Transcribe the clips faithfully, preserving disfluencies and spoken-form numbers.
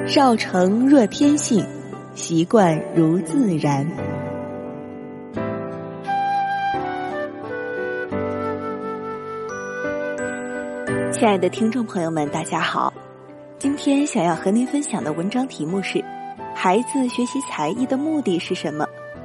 少成若天性，习惯如自然。亲爱的听众朋友们，大家好，今天想要和您分享的文章题目是：孩子学习才艺的目的是什么？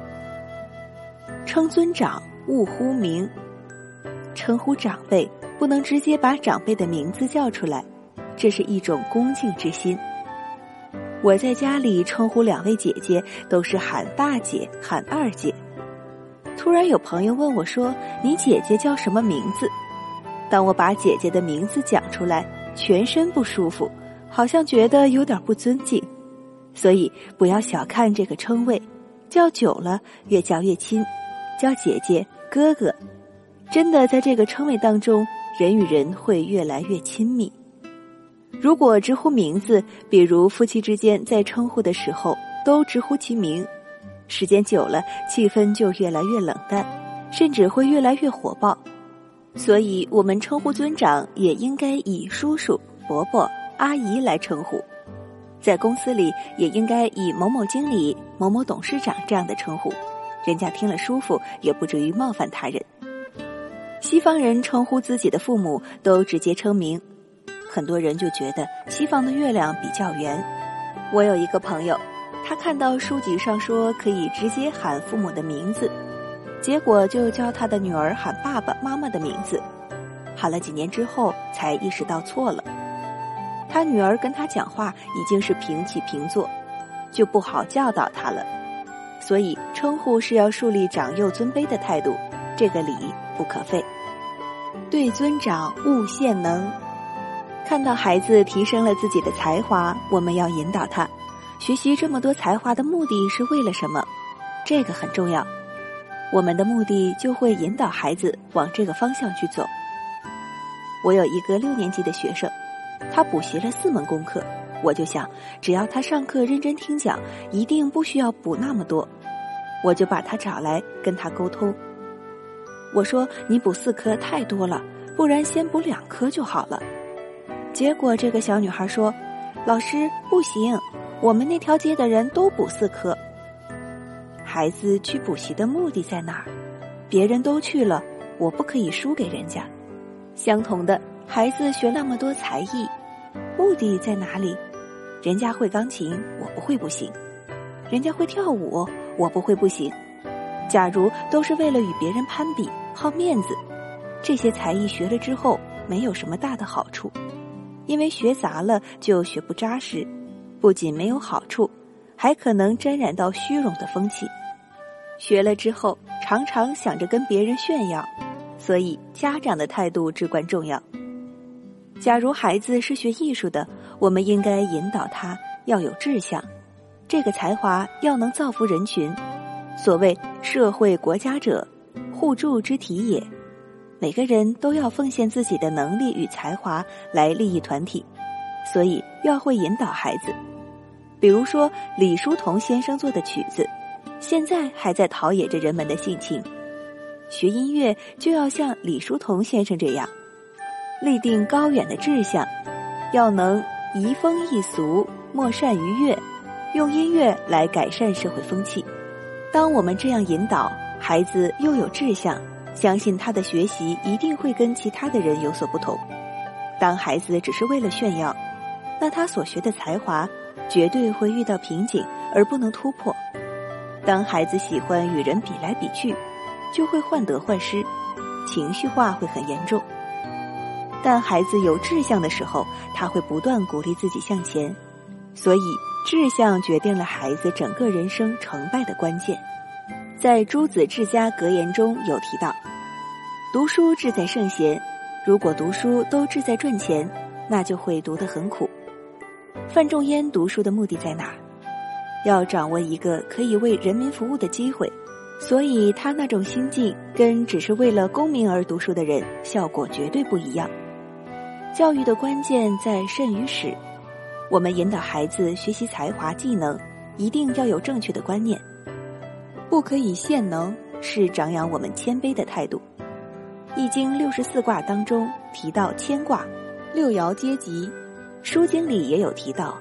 称尊长，勿呼名。称呼长辈，不能直接把长辈的名字叫出来，这是一种恭敬之心。我在家里称呼两位姐姐都是喊大姐喊二姐。突然有朋友问我说，你姐姐叫什么名字？当我把姐姐的名字讲出来，全身不舒服，好像觉得有点不尊敬。所以不要小看这个称谓，叫久了越叫越亲，叫姐姐哥哥，真的在这个称谓当中，人与人会越来越亲密。如果直呼名字，比如夫妻之间在称呼的时候都直呼其名，时间久了气氛就越来越冷淡，甚至会越来越火爆。所以我们称呼尊长也应该以叔叔、伯伯、阿姨来称呼。在公司里也应该以某某经理、某某董事长这样的称呼，人家听了舒服，也不至于冒犯他人。西方人称呼自己的父母都直接称名，很多人就觉得西方的月亮比较圆。我有一个朋友，他看到书籍上说可以直接喊父母的名字，结果就教他的女儿喊爸爸妈妈的名字，喊了几年之后才意识到错了。他女儿跟他讲话已经是平起平坐，就不好教导他了。所以称呼是要树立长幼尊卑的态度，这个礼不可废。对尊长勿献能。看到孩子提升了自己的才华，我们要引导他，学习这么多才华的目的是为了什么？这个很重要。我们的目的就会引导孩子往这个方向去走。我有一个六年级的学生，他补习了四门功课，我就想，只要他上课认真听讲，一定不需要补那么多。我就把他找来跟他沟通。我说，你补四科太多了，不然先补两科就好了。结果这个小女孩说，老师不行，我们那条街的人都补四科。孩子去补习的目的在哪儿？别人都去了，我不可以输给人家。相同的，孩子学那么多才艺，目的在哪里？人家会钢琴，我不会不行；人家会跳舞，我不会不行。假如都是为了与别人攀比、好面子，这些才艺学了之后没有什么大的好处，因为学杂了就学不扎实，不仅没有好处，还可能沾染到虚荣的风气。学了之后常常想着跟别人炫耀，所以家长的态度至关重要。假如孩子是学艺术的，我们应该引导他要有志向，这个才华要能造福人群。所谓社会国家者，互助之体也。每个人都要奉献自己的能力与才华来利益团体，所以要会引导孩子。比如说李叔同先生做的曲子，现在还在陶冶着人们的性情。学音乐就要像李叔同先生这样，立定高远的志向，要能移风易俗，莫善于乐，用音乐来改善社会风气。当我们这样引导，孩子又有志向，相信他的学习一定会跟其他的人有所不同。当孩子只是为了炫耀，那他所学的才华绝对会遇到瓶颈而不能突破。当孩子喜欢与人比来比去，就会患得患失，情绪化会很严重。但孩子有志向的时候，他会不断鼓励自己向前。所以志向决定了孩子整个人生成败的关键。在朱子治家格言中有提到，读书志在圣贤，如果读书都志在赚钱，那就会读得很苦。范仲淹读书的目的在哪儿？要掌握一个可以为人民服务的机会，所以他那种心境跟只是为了功名而读书的人效果绝对不一样。教育的关键在慎于始，我们引导孩子学习才华技能，一定要有正确的观念，不可以献能，是长养我们谦卑的态度。易经六十四卦当中提到谦卦，六爻皆吉。书经里也有提到，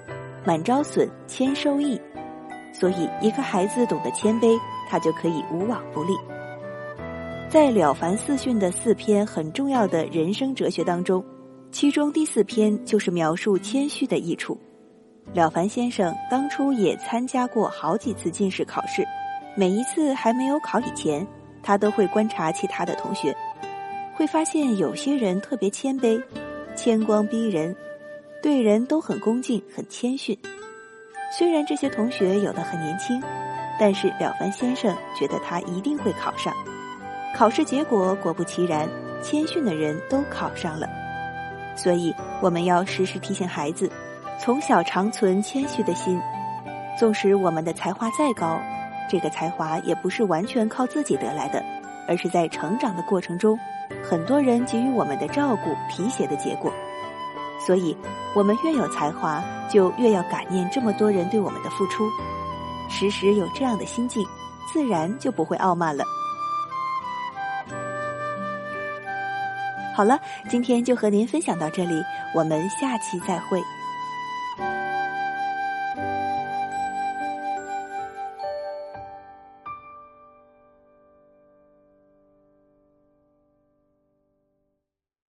满招损，谦受益。所以一个孩子懂得谦卑，他就可以无往不利。在《了凡四训》的四篇很重要的人生哲学当中，其中第四篇就是描述谦虚的益处。了凡先生当初也参加过好几次进士考试，每一次还没有考以前，他都会观察其他的同学，会发现有些人特别谦卑，谦光逼人，对人都很恭敬很谦逊。虽然这些同学有的很年轻，但是了凡先生觉得他一定会考上。考试结果果不其然，谦逊的人都考上了。所以我们要时时提醒孩子，从小常存谦虚的心。纵使我们的才华再高，这个才华也不是完全靠自己得来的，而是在成长的过程中，很多人给予我们的照顾提携的结果。所以我们越有才华，就越要感念这么多人对我们的付出，时时有这样的心境，自然就不会傲慢了。好了，今天就和您分享到这里，我们下期再会。